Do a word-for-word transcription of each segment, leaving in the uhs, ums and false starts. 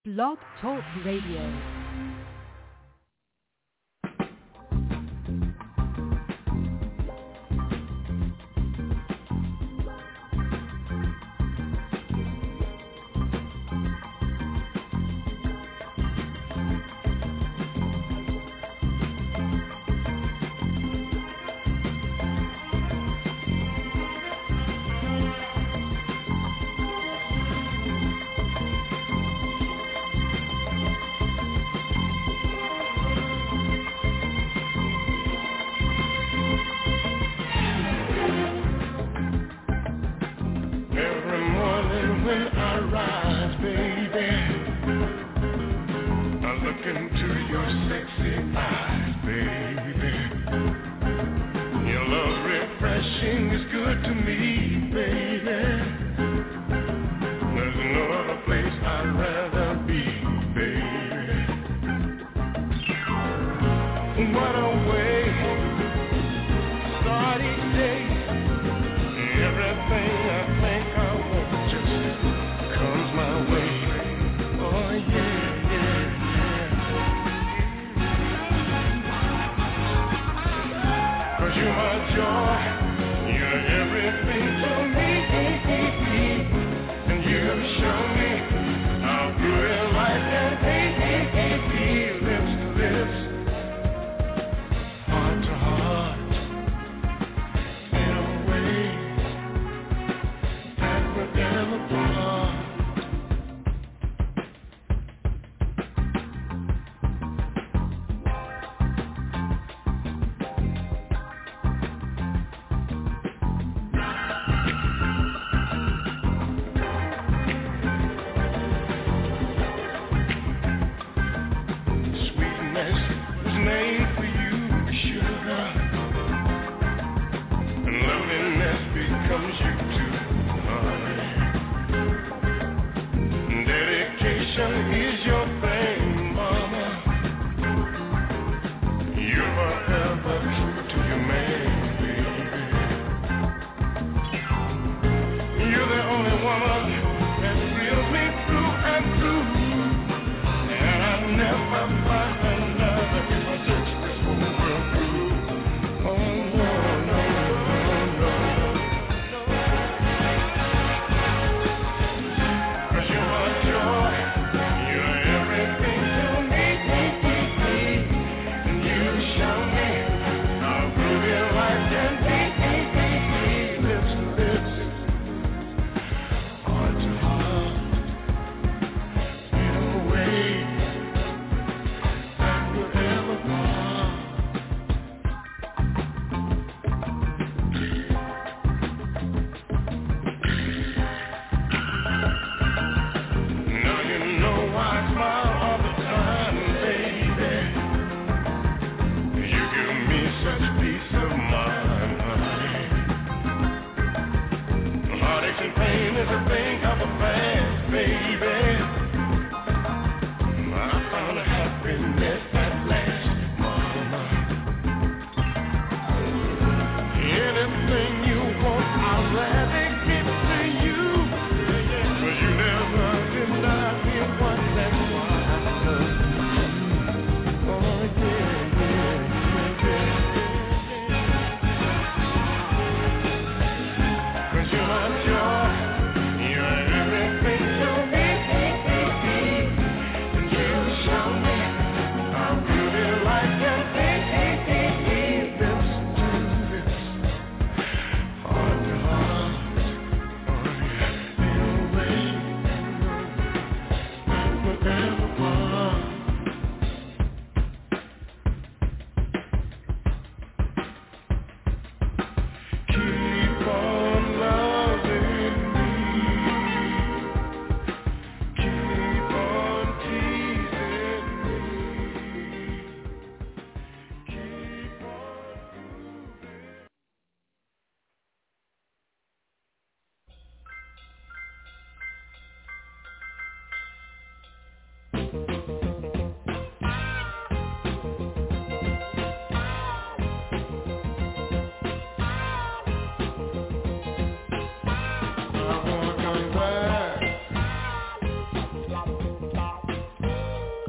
Blog Talk Radio.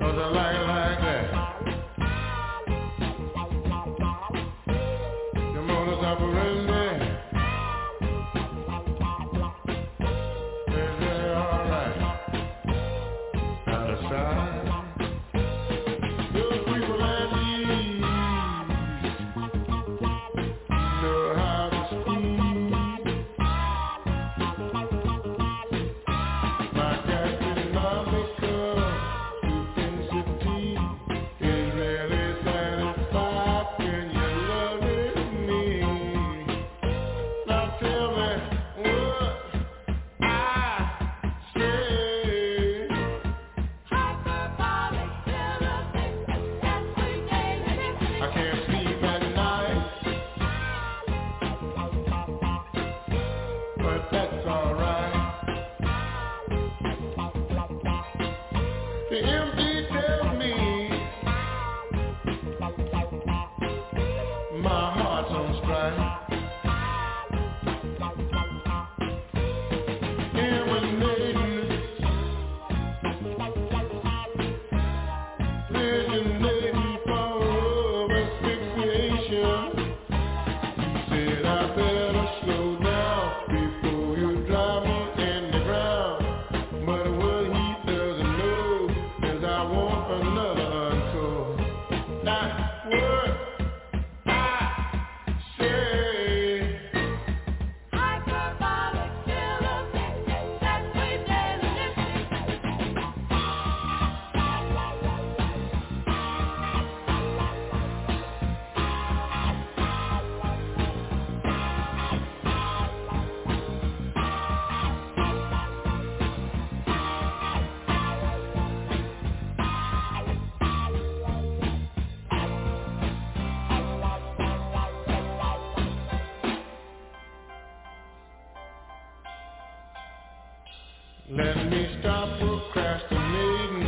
Let me stop procrastinating,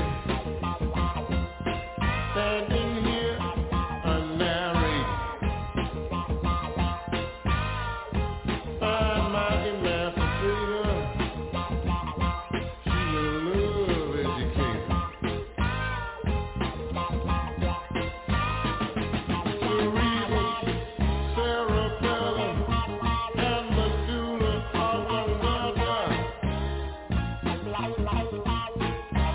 standing here unmarried. Find my emancipator, she's a love educator. Cerebral, cerebellum, and medulla oblongata.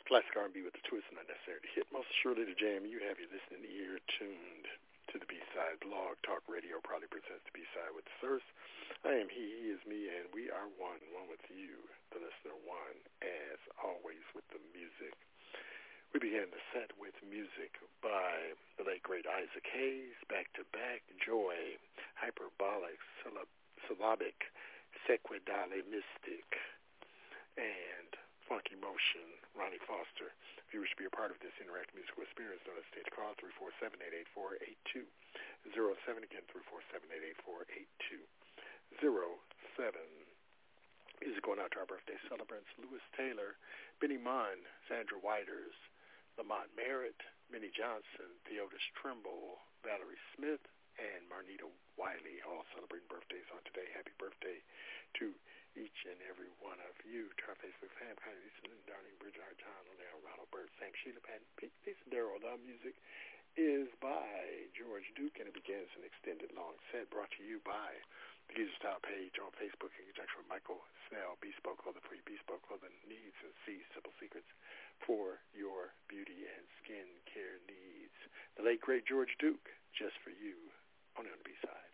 Classic R and B with the twist, not necessary to hit. Most assuredly the jam. You have your listening ear tuned to the B-Side. Blog Talk Radio proudly presents the B-Side with Thirst. I am he, he is me, and we are one, one with you, the listener, one, as always, with the music. We began the set with music by the late, great Isaac Hayes, back-to-back, Joy, Hyperbolic, Syllabic, Sequidale Mystic, and Funky Motion, Ronnie Foster. If you wish to be a part of this interactive musical experience, notice stage call three four seven, eight eight four, eight two zero seven. Again, three four seven, eight eight four, eight two zero seven. Music going out to our birthday celebrants, Lewis Taylor, Benny Munn, Sandra Whiters, Lamont Merritt, Minnie Johnson, Theodis Trimble, Valerie Smith, and Marnita Wiley, all celebrating birthdays on today. Happy birthday to each and every one of you. To our Facebook fan, Connie Lisa, Lynn Darling, Bridget Hart, John, O'Neill, Ronald Bird, Sam Sheila, Patton, Pete, Lisa Darrell. The music is by George Duke, and it begins an extended long set brought to you by the User Style page on Facebook in conjunction with Michael Snell, Bespoke Clothing for your Bespoke Clothing needs, and see Simple Secrets for your beauty and skin care needs. The late, great George Duke, just for you, only on the B-Side.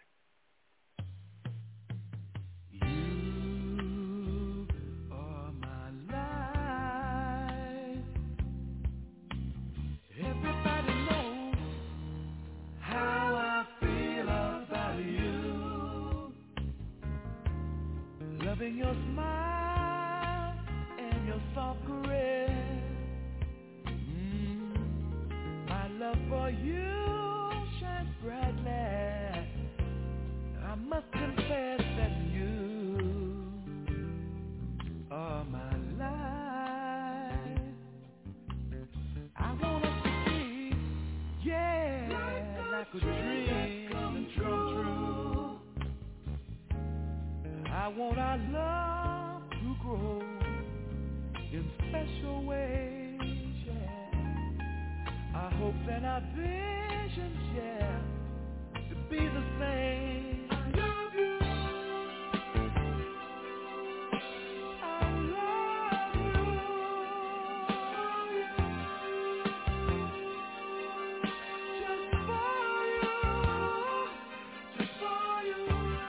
Loving your smile and your soft caress, mm, my love for you shines brightly. I must confess that you are my life. I want us to be, yeah, like a dream come true. I want our love to grow in special ways, yeah. Our hopes and our visions, yeah, to be the same. I love you. I love you. Just for you. Just for you.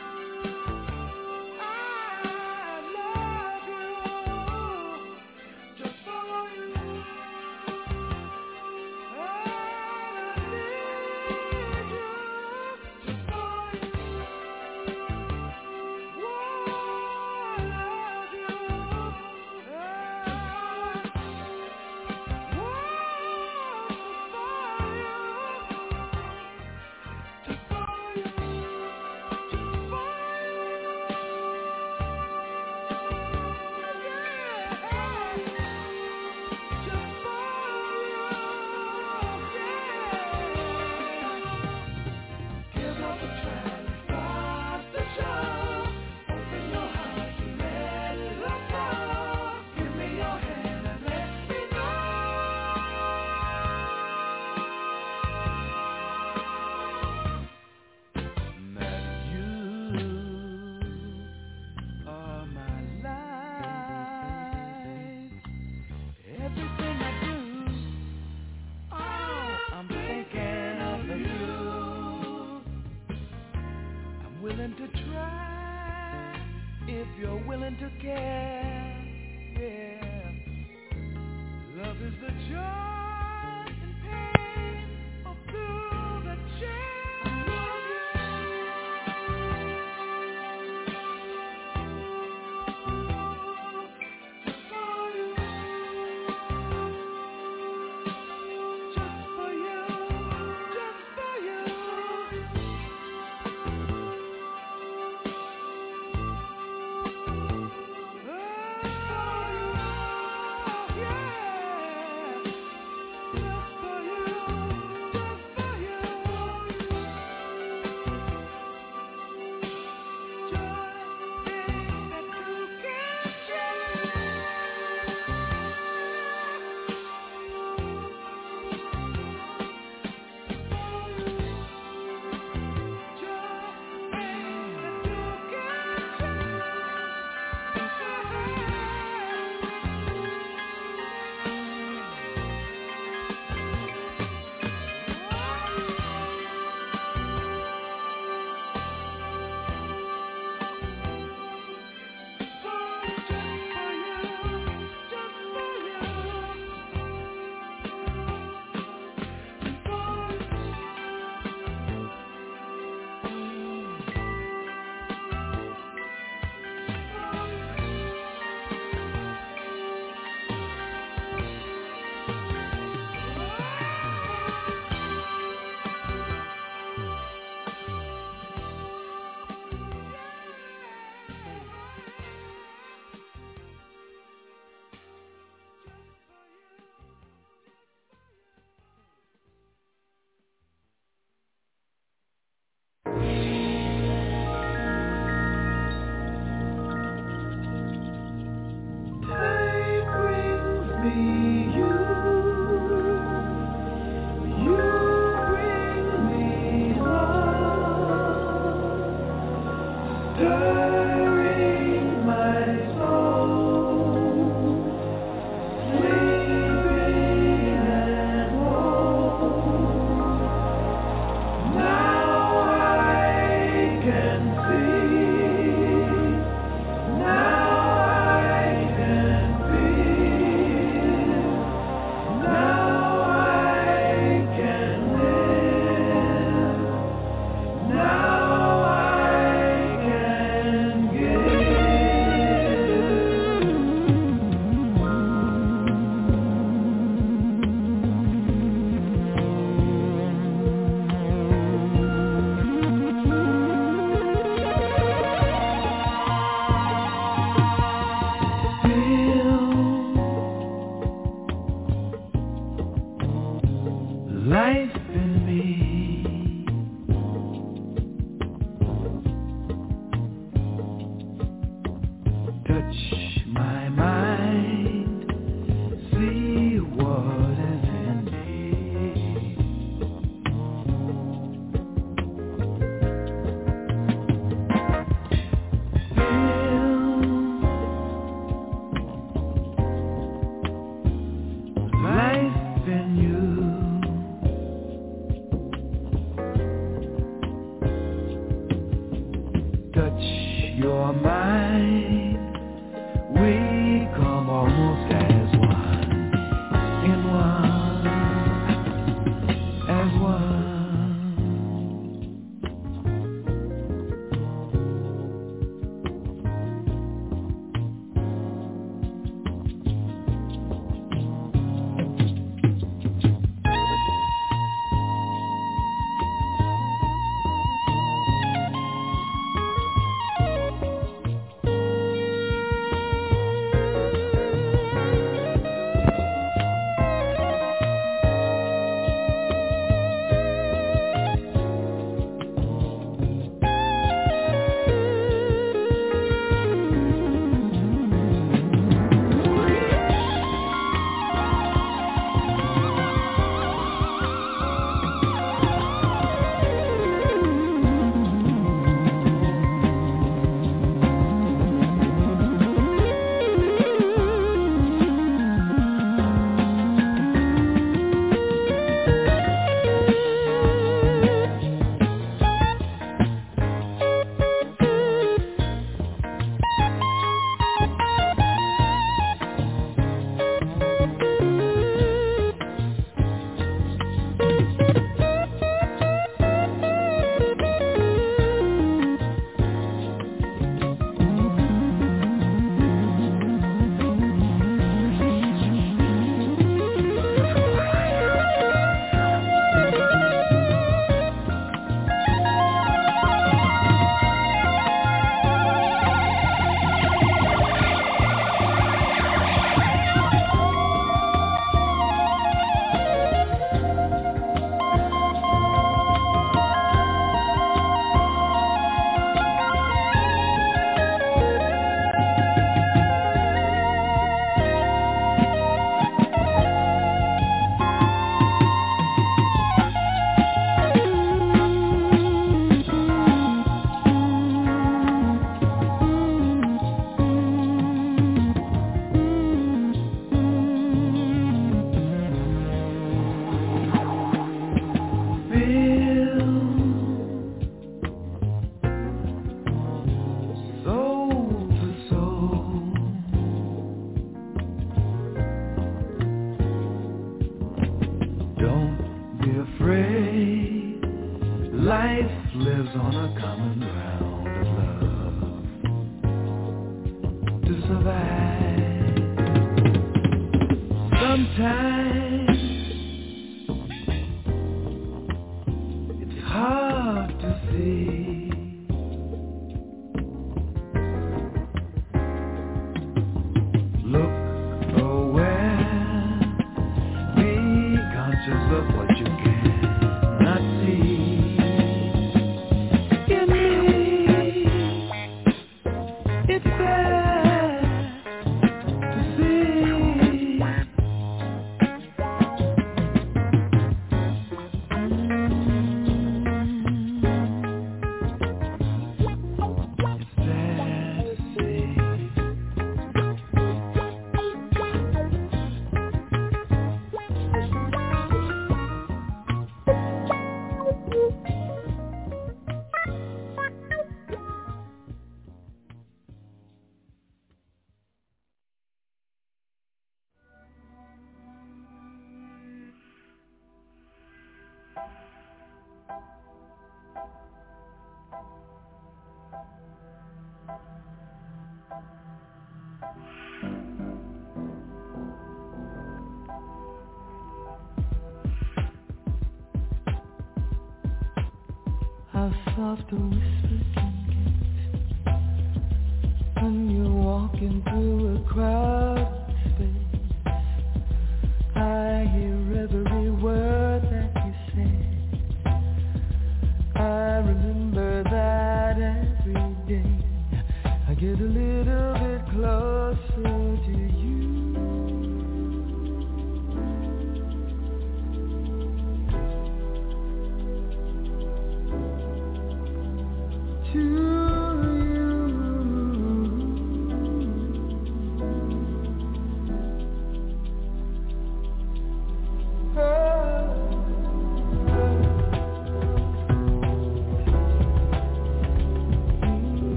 To try if you're willing to care, yeah. Love is the joy and pain of through the chair. Just for you, just for you, just for you. Oh, yeah. It's sad to see How soft a whisper can get when you're walking through a crowded space. I hear every word that you say. I remember that every day. I get a little bit closer to you. To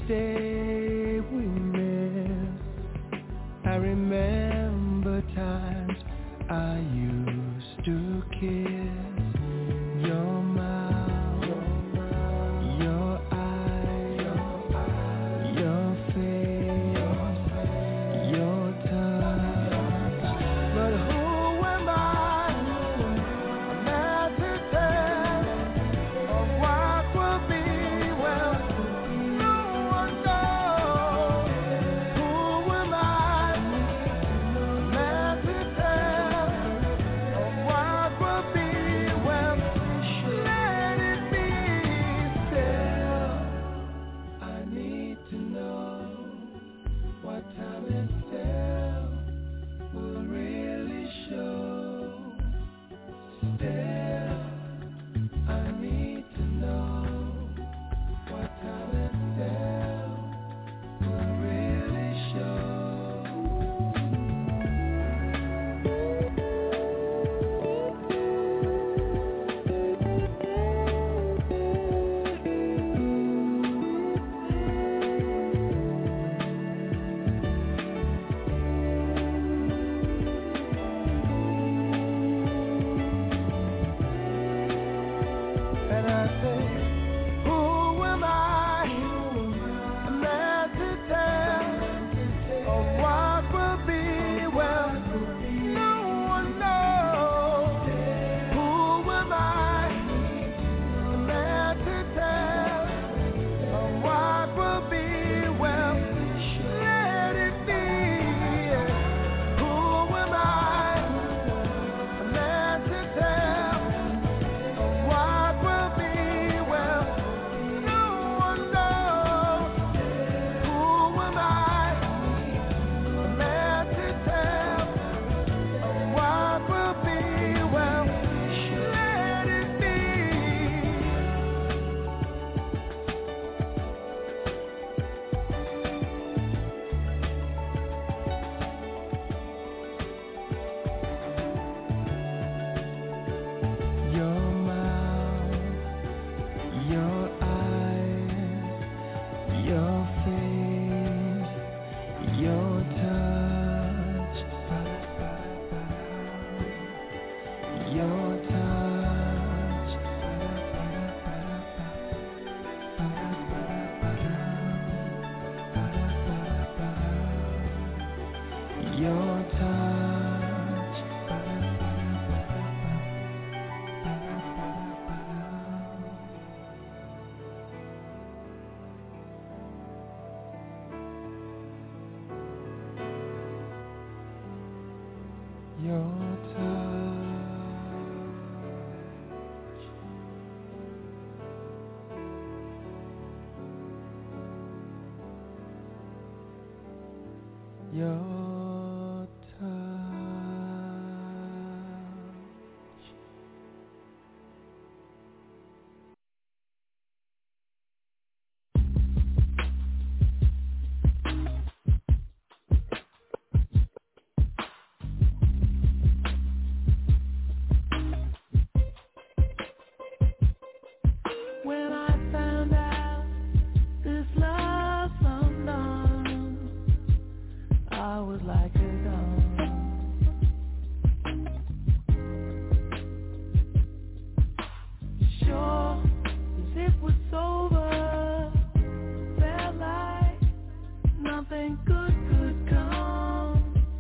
day we met, I remember times I used to kiss your mouth, your eyes, your face, your touch. But who am I not to tell of what will be? Well, no one knows. Who am I not to tell of what will be? Well, let it be still. I need to know what time and still will really show. Still, I need to know what time and still will really show. And I say, who am I not to tell of what will be? Well, no one knows. Who am I not to tell of what will be? Well, let it be. Who am I not to tell of what will be? Well, no one knows. Who am I not to tell of what will be? Well, let it be. Your mouth, your eyes, your face, your touch, your touch, your touch. Your touch. Your touch. When I found out this love's unknown, I was like a gun. Sure as it was over, felt like nothing good could come.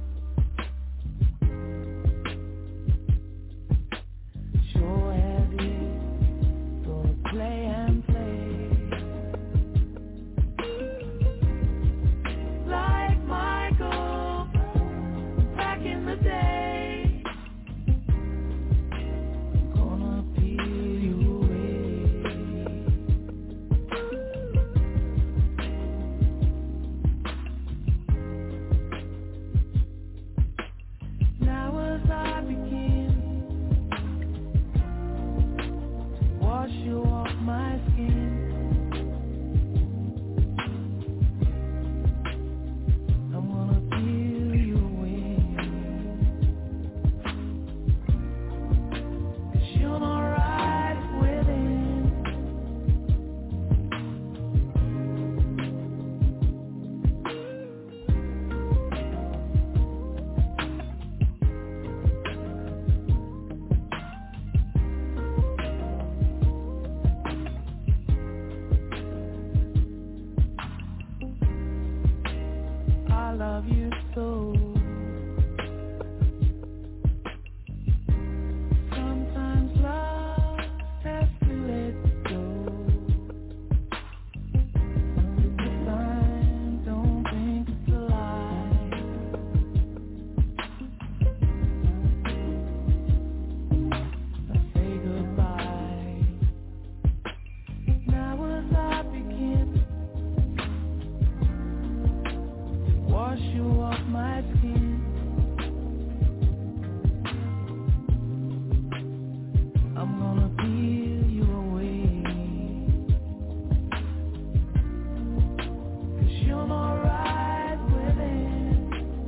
Sure as it gonna play and play, like Michael back in the day. Gonna peel you away. love you so. Sometimes love has to let go. This time, don't think it's a lie. Let's say goodbye. Now as I begin to wash you off my skin, I'm gonna peel you away, 'cause you're not right within.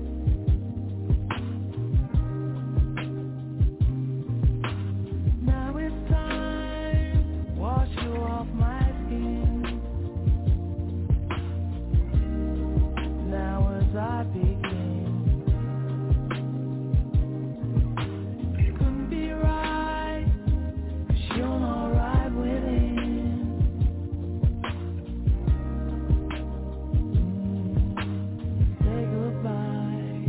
Now it's time to wash you off my skin. Now as I begin, it couldn't be right, 'cause you're not right within. Say goodbye.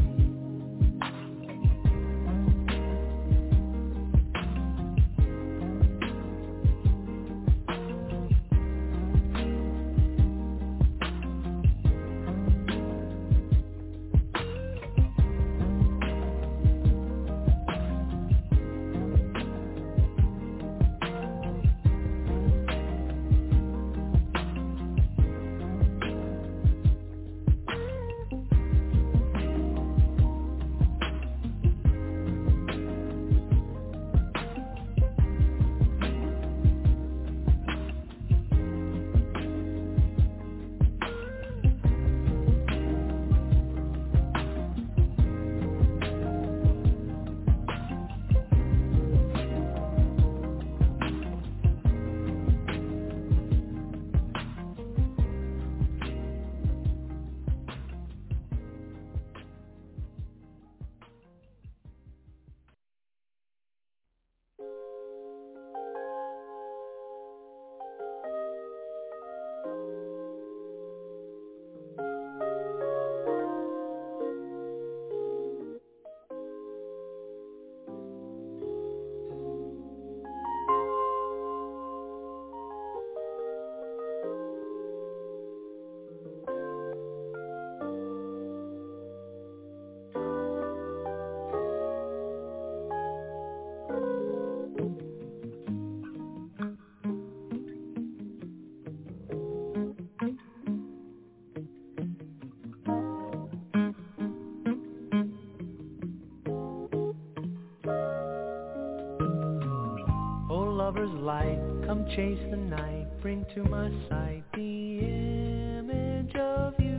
Oh, lover's light, come chase the night, bring to my sight the image of you.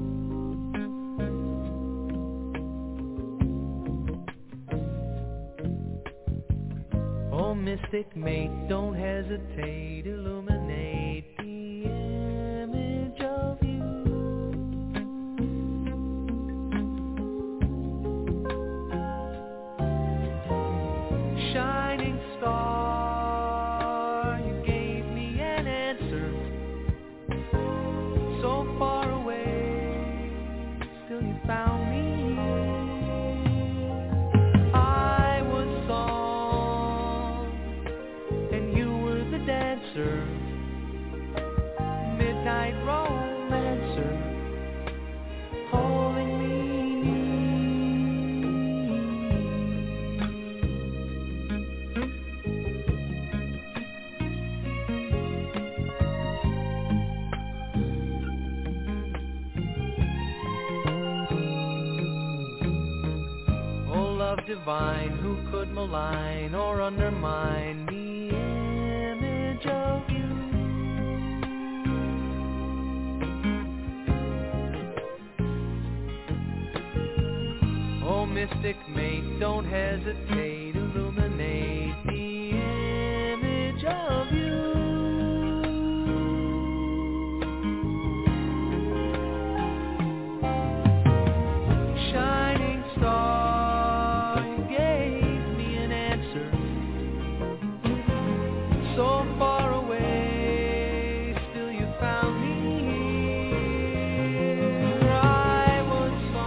Oh, mystic mate, don't hesitate, illuminate the image of you. Shining star, you gave me an answer. So far away, still you found me here. I was song, and you were the dancer. Midnight romancer, holding me divine, who could malign or undermine the image of you? Oh, mystic mate, don't hesitate, illuminate the image of you. Shining star, you gave me an answer. So far away, still you found me here. I was so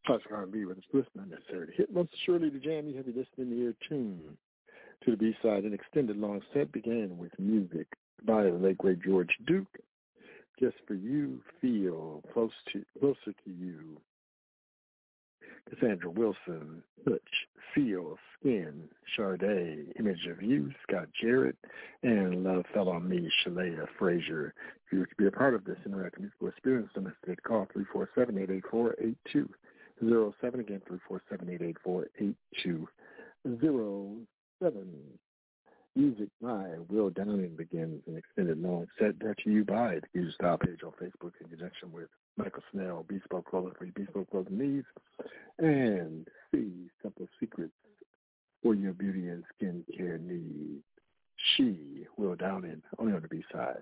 Classic R and B with a twist, not necessarily hit. Most surely the jam you have you listening to your tune to the B-side. An extended long set began with music by the late great George Duke. Just for you, feel close to closer to you. Cassandra Wilson, Touch, Seal, Skin, Sade, Image of You, Scott Jarrett, and Love Fell on Me, Shalea Frazier. If you wish to be a part of this interactive musical experience, don't hesitate to call three four seven, eight eight four, eight two zero seven. Again, three four seven, eight eight four, eight two zero seven. Music by Will Downing begins an extended long set brought to you by the Fusion Style page on Facebook in conjunction with Michael Snell, Bespoke Clothing for your Bespoke Clothing needs, and see Simple Secrets for your beauty and skincare needs. She, Will Downing, only on the B-side.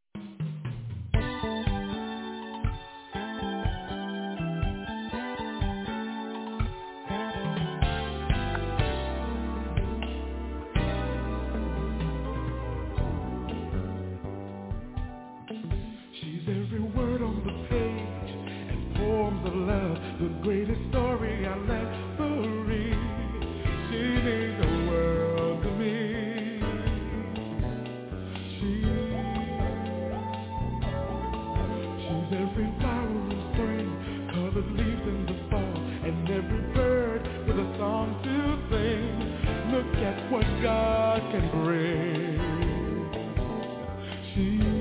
The greatest story I'll ever read. She means the world to me. She, she's every flower in spring, colored leaves in the fall, and every bird with a song to sing. Look at what God can bring. She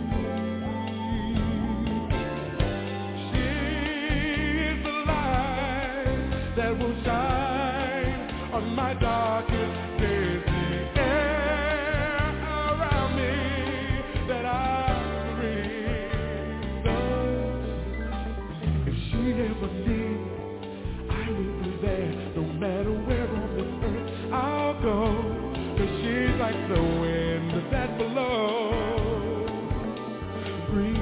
that will shine on my darkest days. The air around me that I breathe. If she never did, I will be there. No matter where on this earth I'll go. 'Cause she's like the wind that blows. Breathe.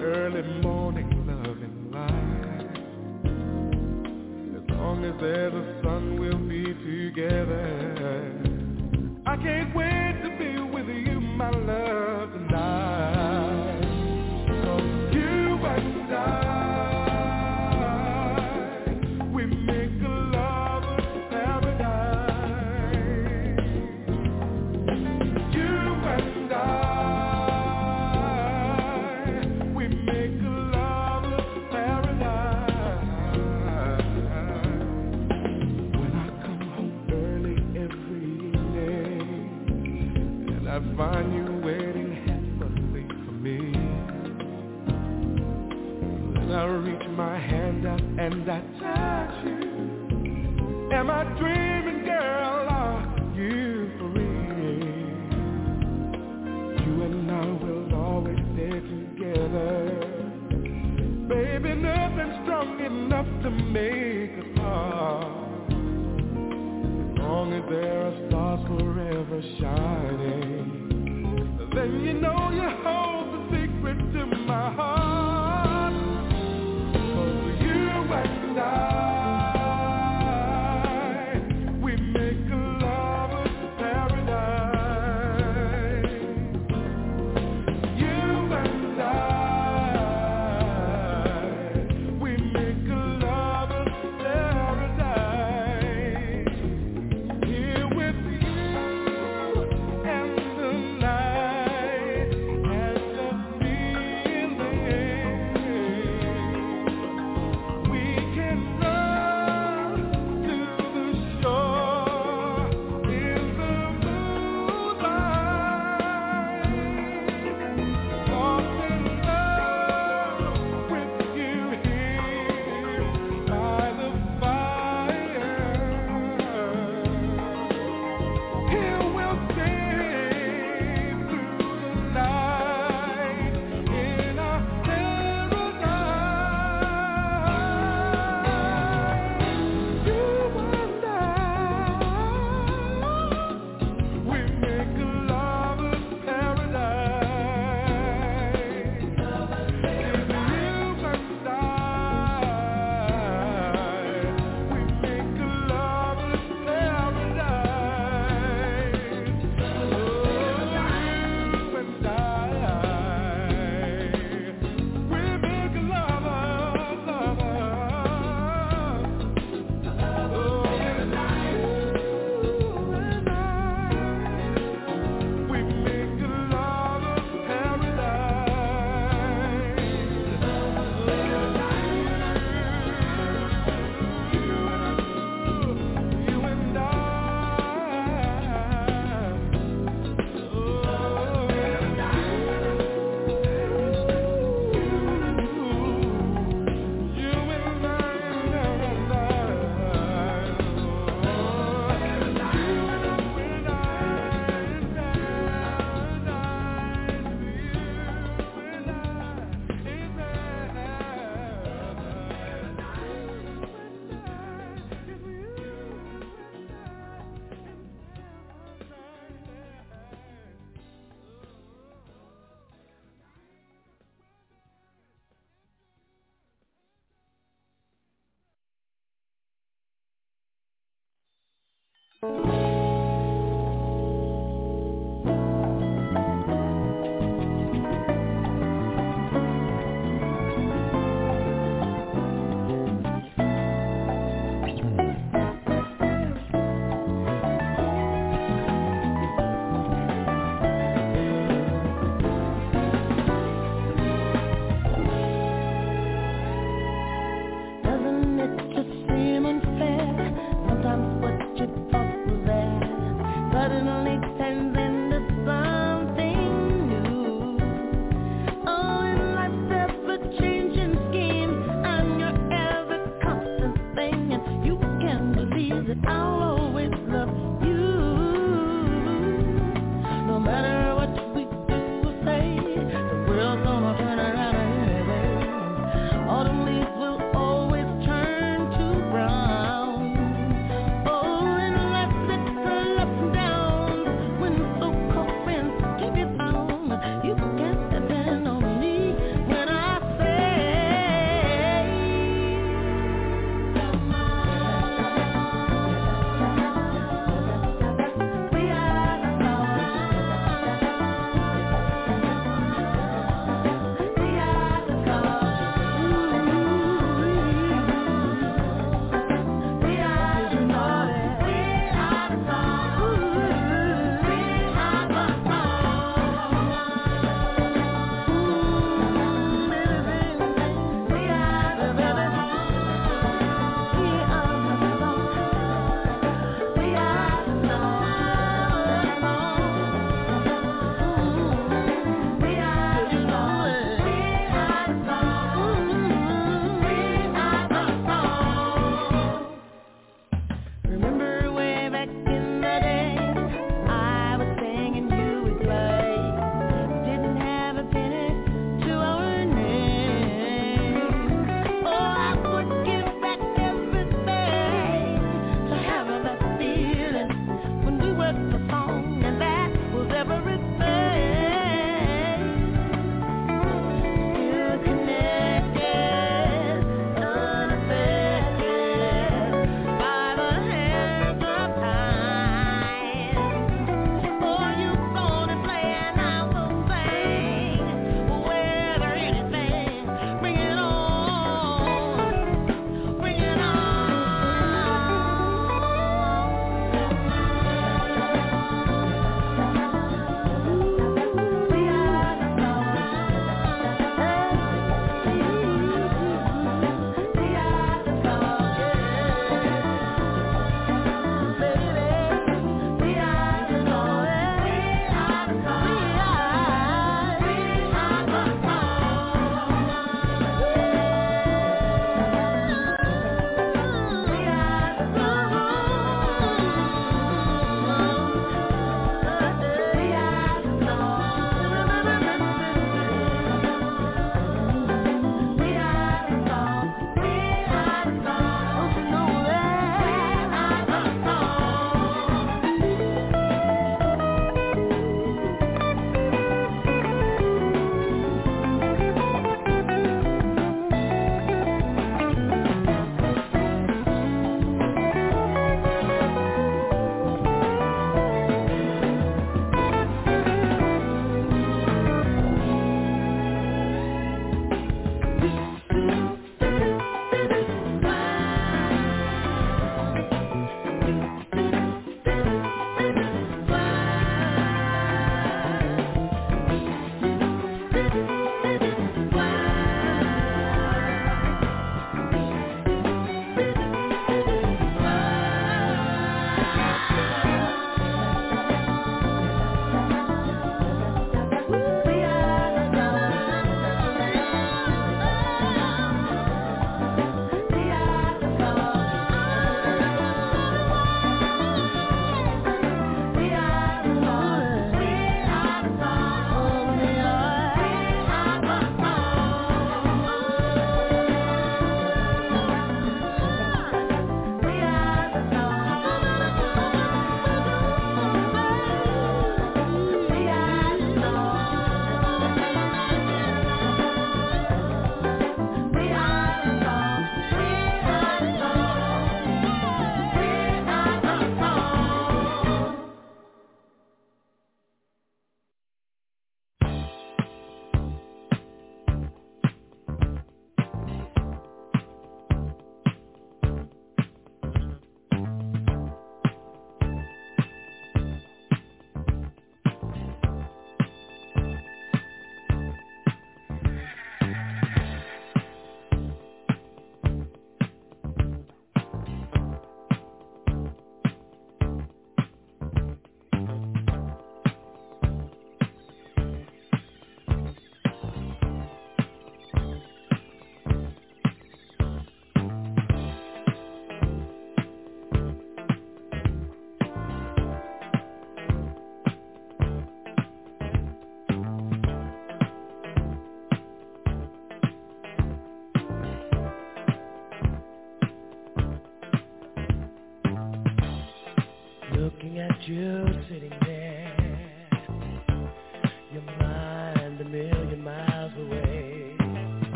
early morning loving light. As long as there's a sun, we'll be together. I can't wait to be with you, my love, tonight. 'Cause you and I, we make a lover's paradise. You and I, we make a lover's paradise. When I come home early every evening, and I find you waiting happily for me, then I reach my hand up and I touch you. Am I dreaming, girl? Are you free? You and I will always stay together. Baby, nothing's strong enough to make us part. As long as there are stars forever shining, then you know you hold the secret to my heart. 'Cause you and I, we make a lover's paradise. You and I, we make a lover's paradise. Here with you and the night has just been there. We can run to the shore in the moonlight. Lost in love with you here by the fire. Here we'll stay through the night in our paradise. You and I, we make a lover's paradise. You and I, we make a lover's paradise. Oh, you and I, we make a lover's, lover's. Oh, and I, we make a lover's paradise. You and I, doesn't it just seem unfair? Sometimes what you thought was there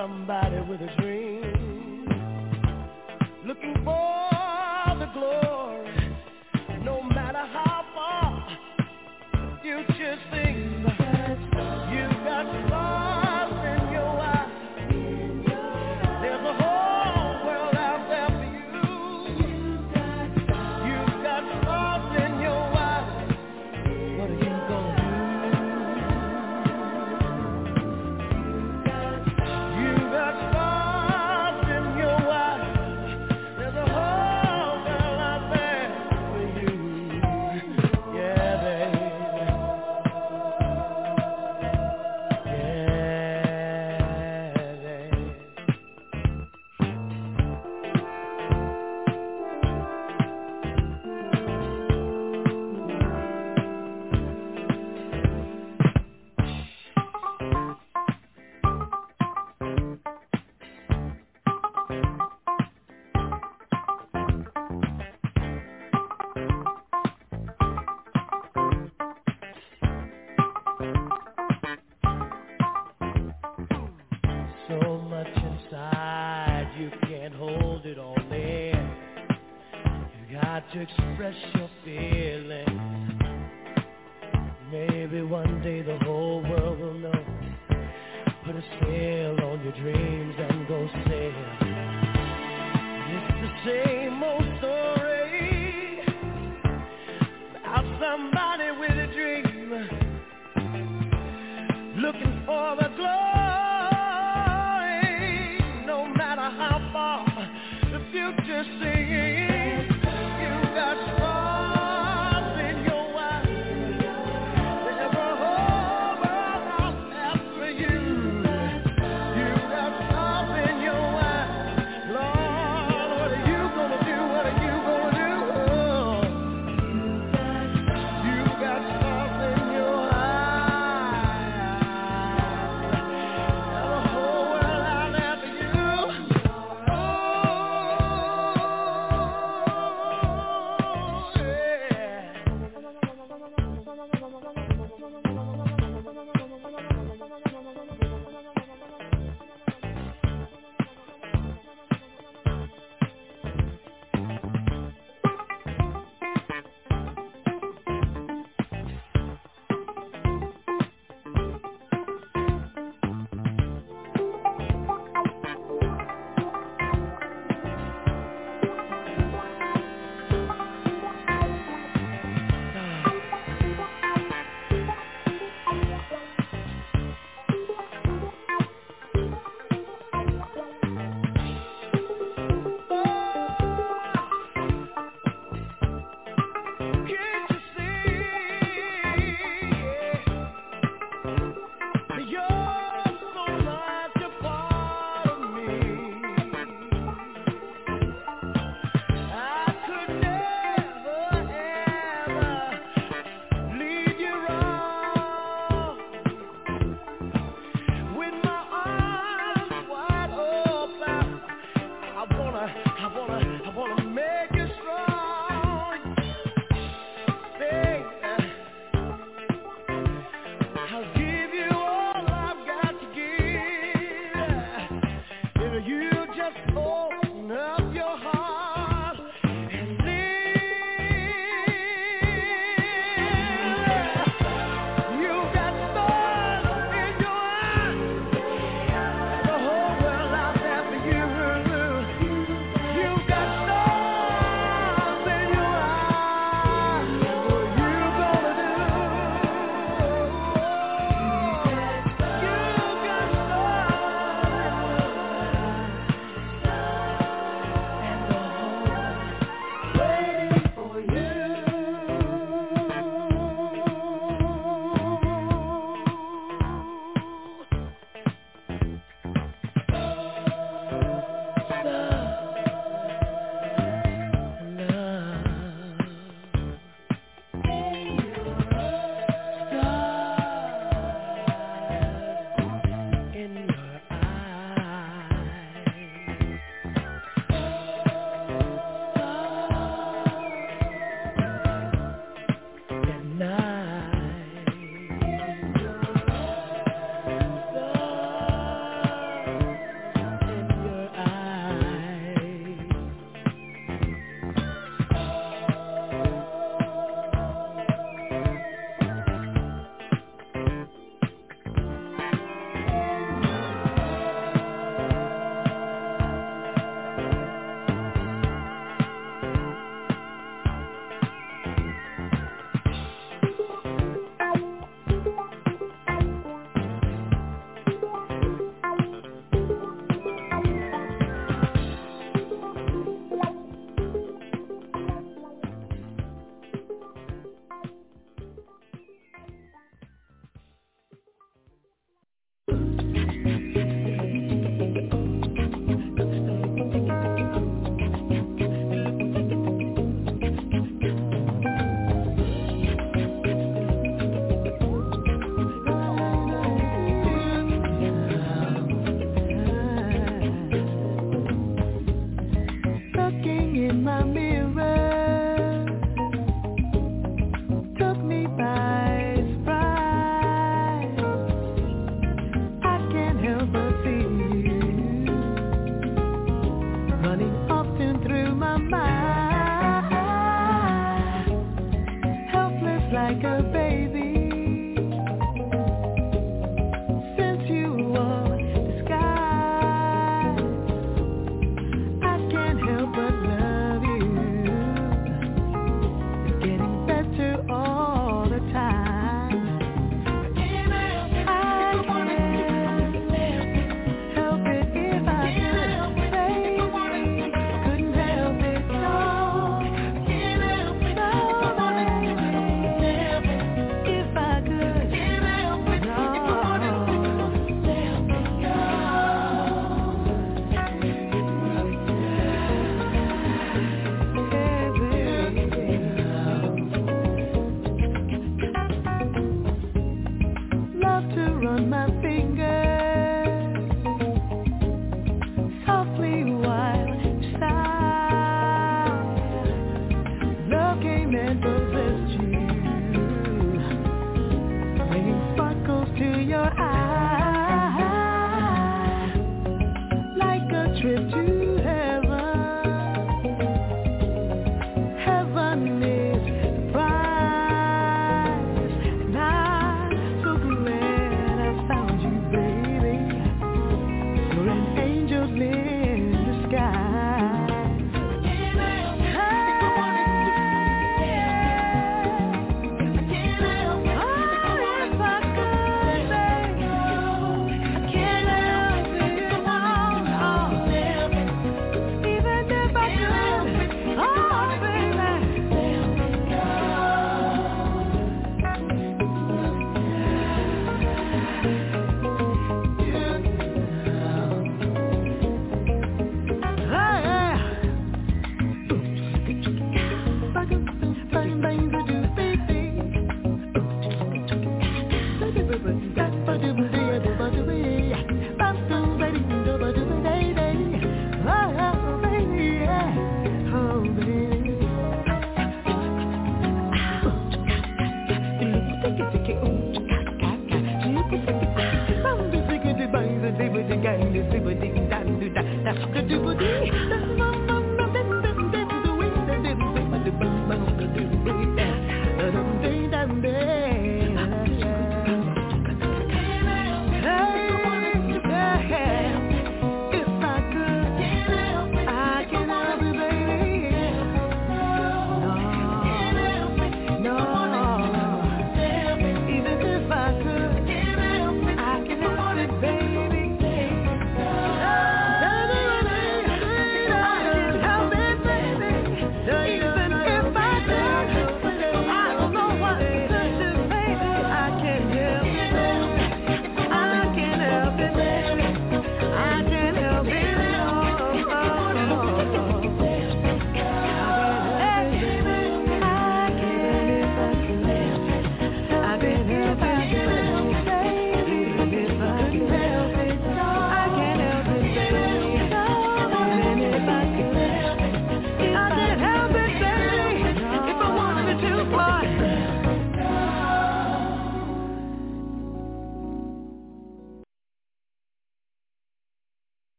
somebody with a dream, looking for the glory, no matter how far you just seem. You got stars in your eyes. There's a whole world out there for you. You got stars in your eyes. What are you gonna do? To express your feelings. Maybe one day the whole world will know. Put a sail on your dreams and go sail. It's the same old story about somebody with a dream, looking for the glory, no matter how far the future seems.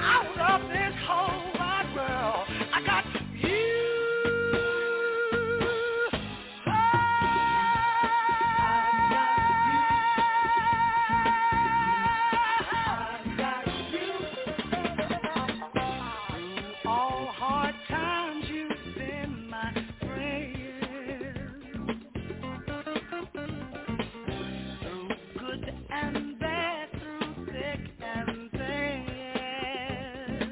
out of this whole wide world. I got you. And bad through thick and thin.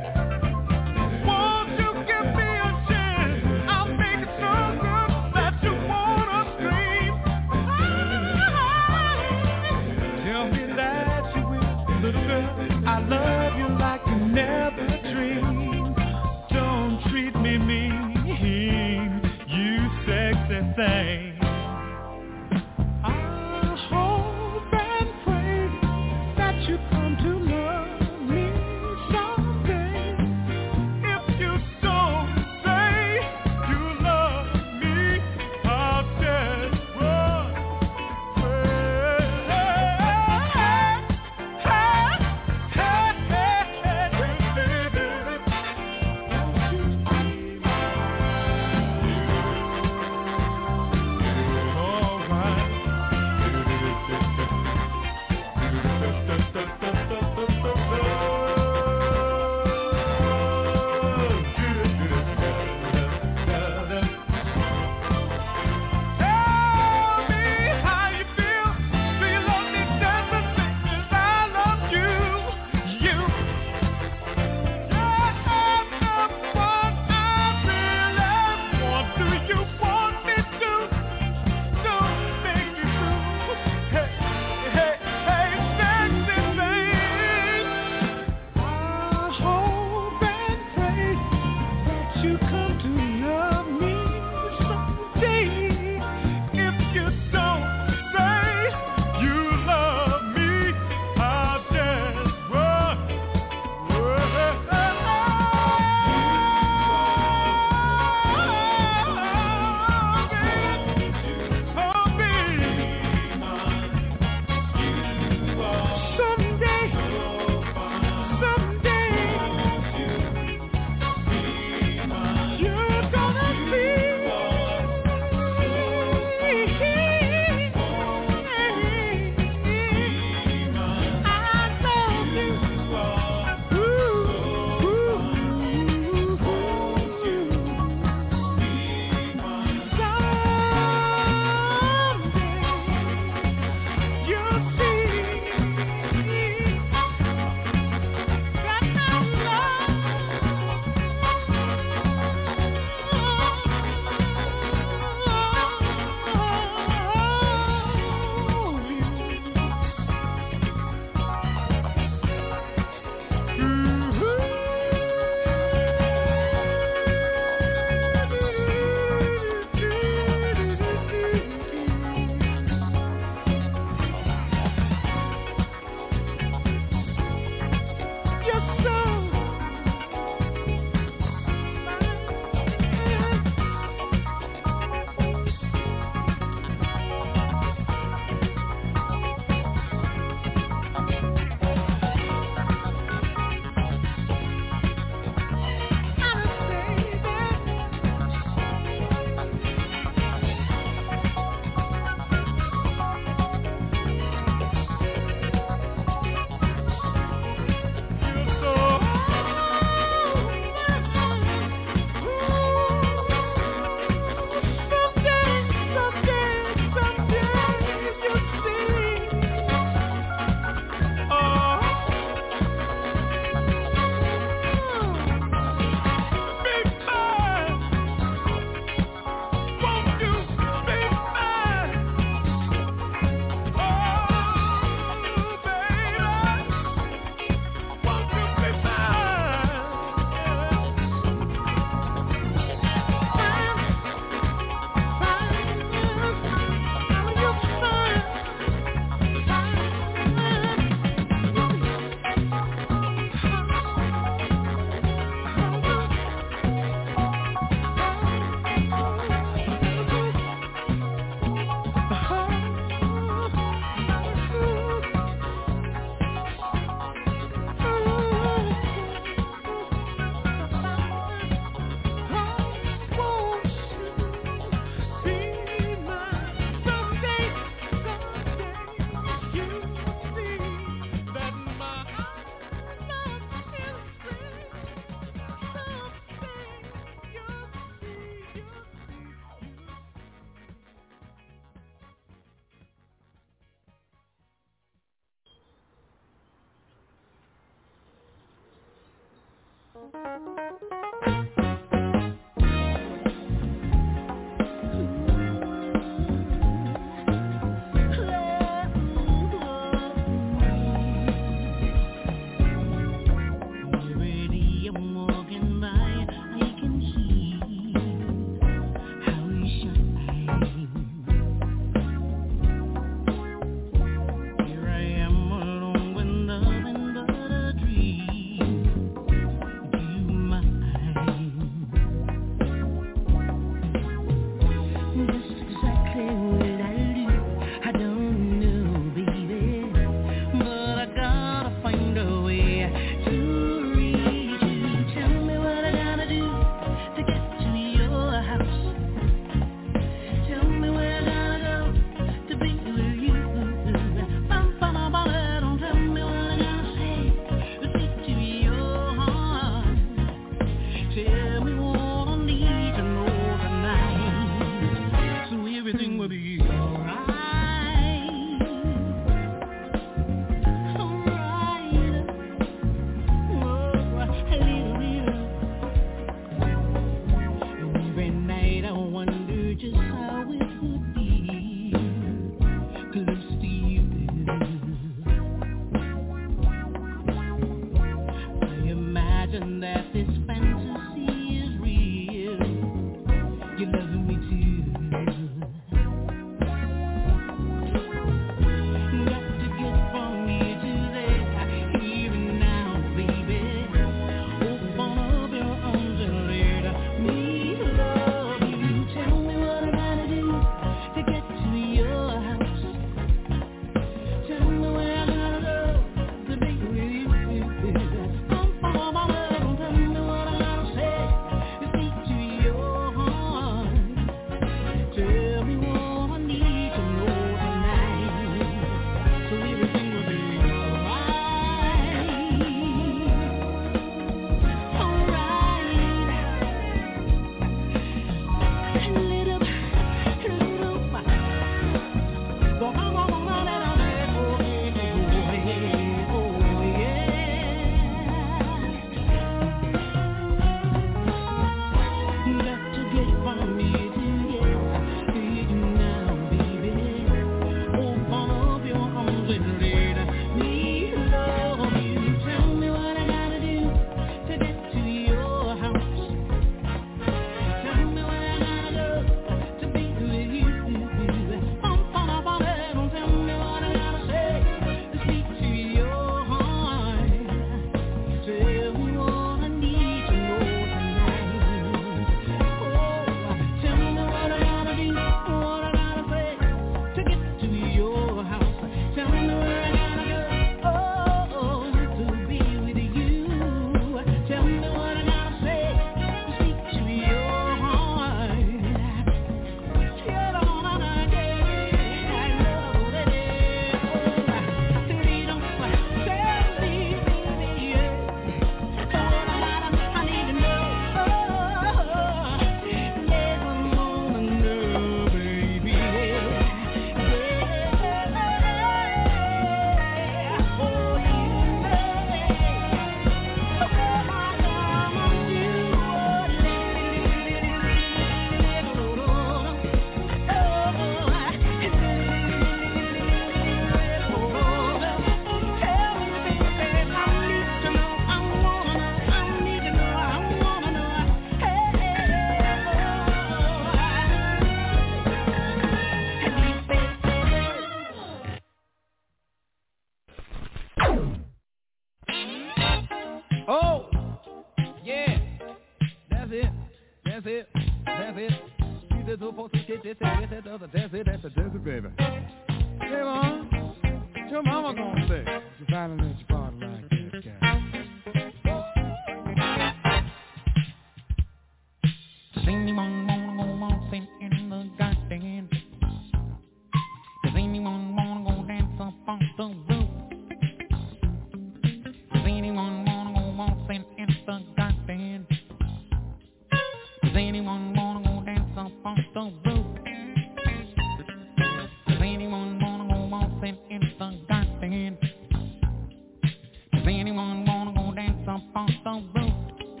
Does anyone wanna go dance up on the roof?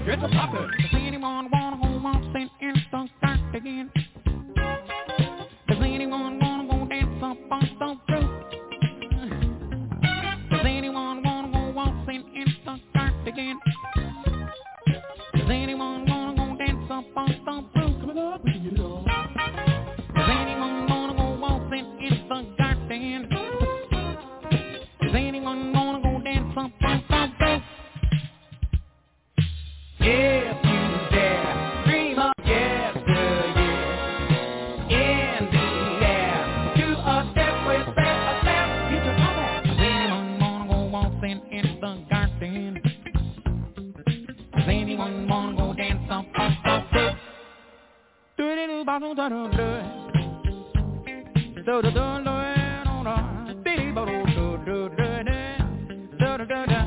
It's a poppin'. Does anyone wanna go waltzing in the dark again? Does anyone wanna go dance up on the roof? Does anyone wanna go waltzing in the dark again? Does anyone wanna go dance up on the roof? Coming up, we can get it on. Does anyone wanna go waltzing in the garden? Does anyone wanna go dance up on the roof? If you dare, dream of yesteryear. In the air, do a step with step, a step, get your comeback. Does anyone wanna go waltzing in the garden? Does anyone wanna go dance up on the roof? Do it do do do do do do do do do do do do.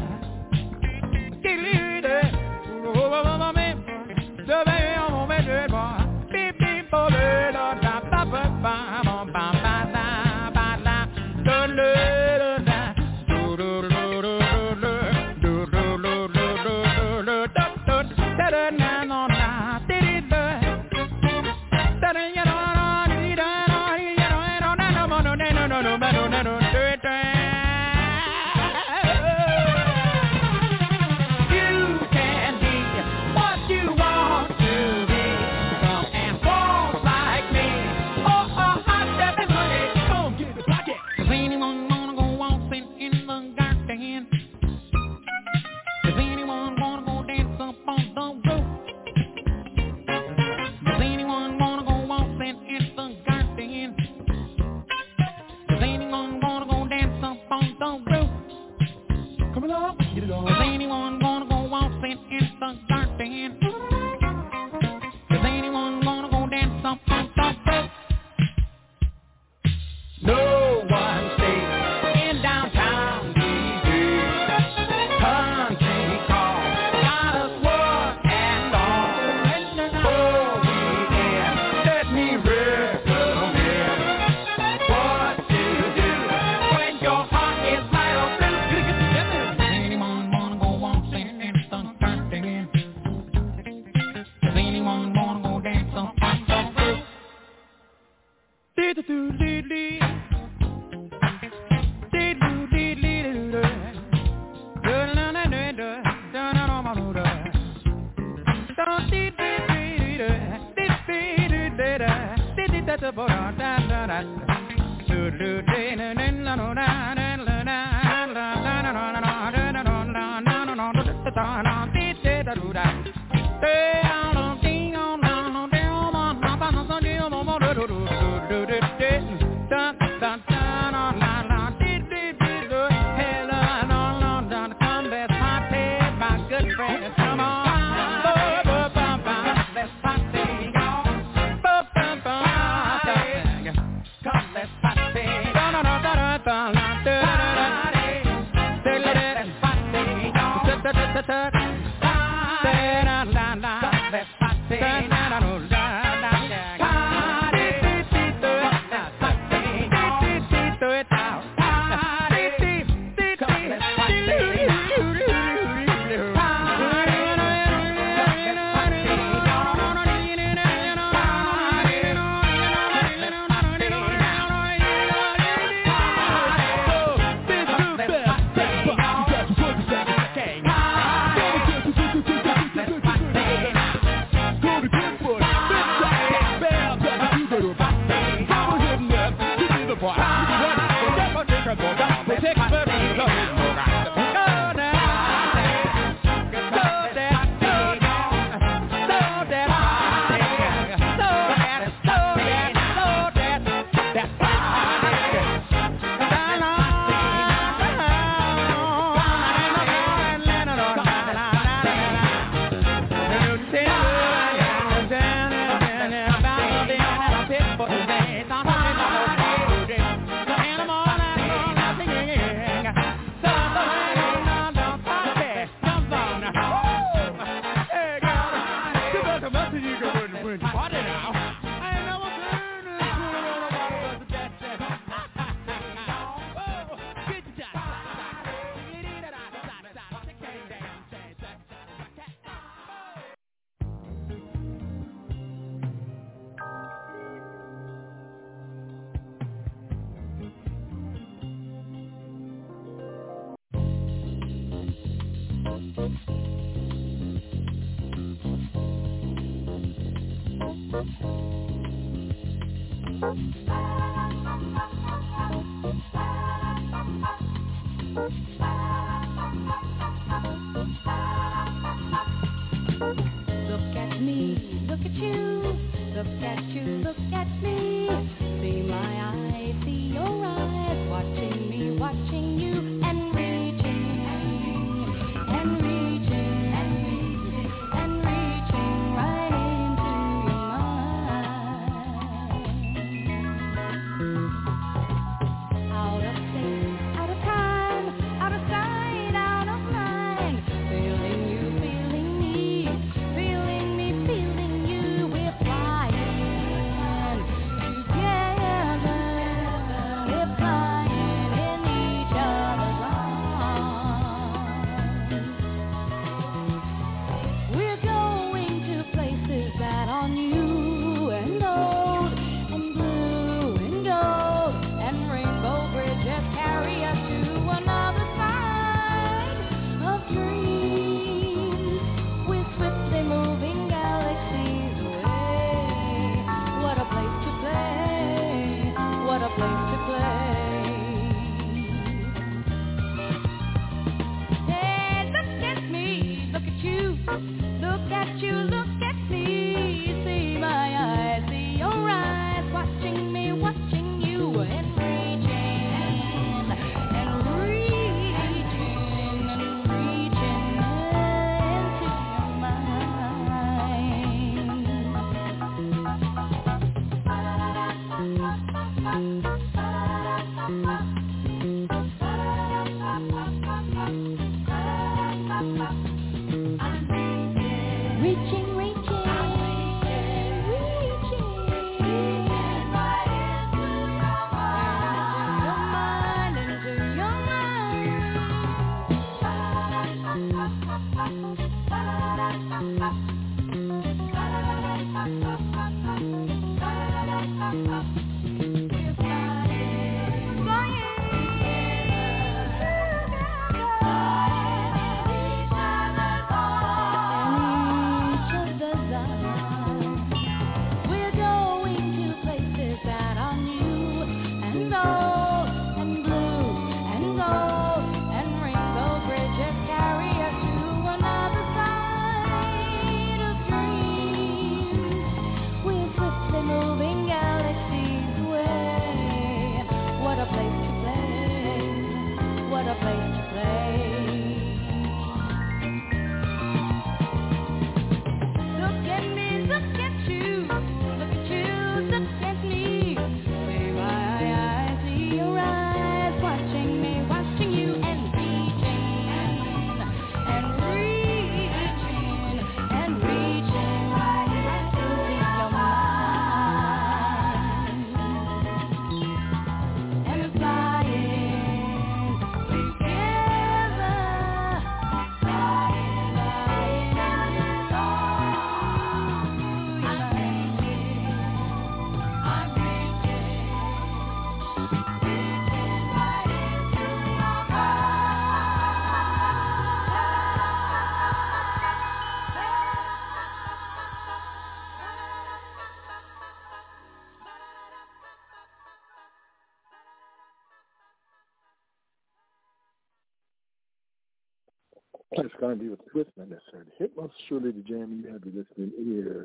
It's going to be with a twist, not necessarily hit. Most surely the jam you have your listening ear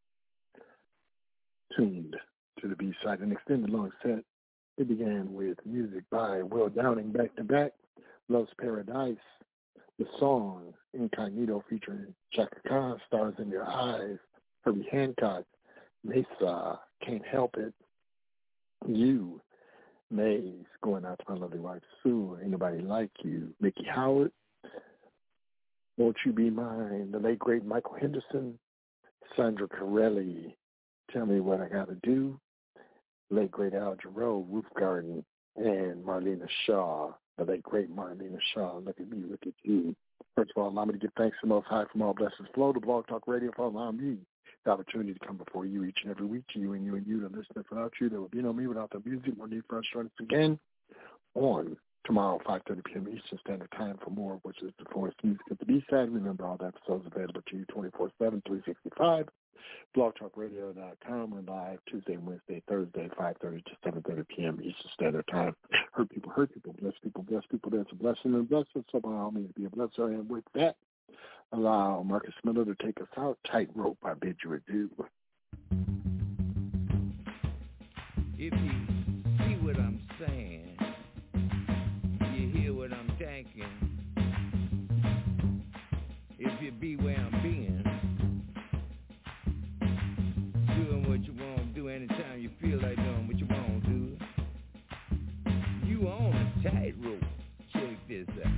tuned to the B-side. An extended long set. It began with music by Will Downing back to back. Love's Paradise. The song Incognito featuring Chaka Khan, Stars in Your Eyes. Herbie Hancock. Mesa, Can't Help It. You. Maze, Going Out to My Lovely Wife Sue. Ain't Nobody Like You. Mickey Howard. Won't You Be Mine, the late, great Michael Henderson, Sandra Corelli, Tell Me What I Gotta Do, late, great Al Jarreau, Roof Garden, and Marlena Shaw, the late, great Marlena Shaw. Look at me, look at you. First of all, allow me to give thanks to the Most High from all blessings flow to Blog Talk Radio for allowing me the opportunity to come before you each and every week, to you and you and you, the listener. Without you, there would be no me. Without the music, no need for us to join us again on tomorrow, five thirty p.m. Eastern Standard Time for more, which is the Forest Music at the B-side. Remember, all the episodes available to you twenty-four seven, three sixty-five blog talk radio dot com. We're live Tuesday, Wednesday, Thursday, five thirty to seven thirty p.m. Eastern Standard Time. Hurt people, hurt people, bless people, bless people. That's a blessing and a blessing. So by all means, be a blesser. And with that, allow Marcus Miller to take us out. Tightrope, I bid you adieu. If you see what I'm saying, you hear what I'm thinking. If you be where I'm being, doing what you want to do anytime you feel like doing what you want to do. You on a tightrope. Check this out.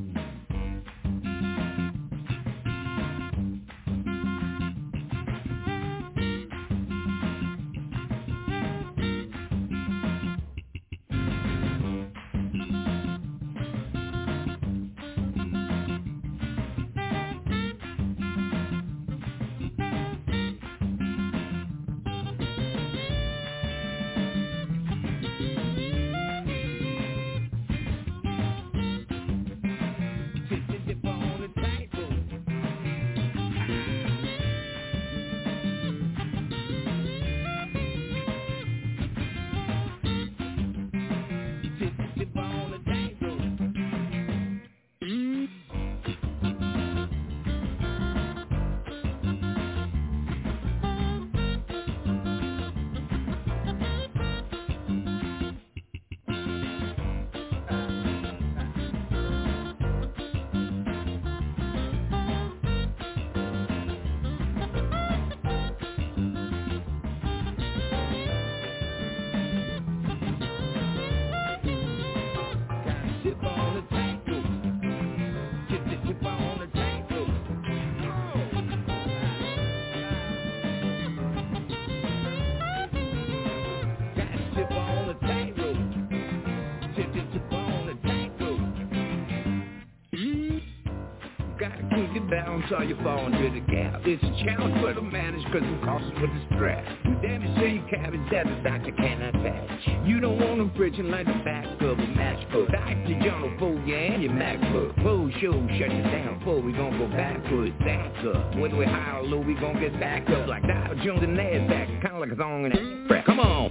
So you fall under the gap. It's a challenge for the manage cause it costs for the strap. You damage to your cabbage that the doctor cannot patch. You don't want them bridging like the back of a matchbook. Doctor John for you and your MacBook. Full show, shut it down full. We gon' go backwards, back up. Whether we high or low, we gon' get back up. Like Dow Jones and NASDAQ, kinda like a song in that track. Come on.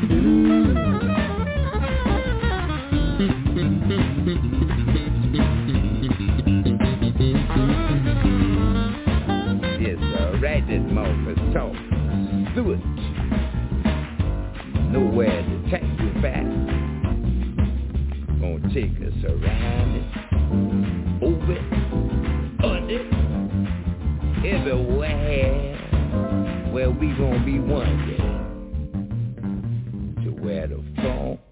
Yes, sir, right this moment, talk through it. Nowhere to take you back. Gonna take us around it, over it, under it, everywhere. Where we gonna be one day. To where the phone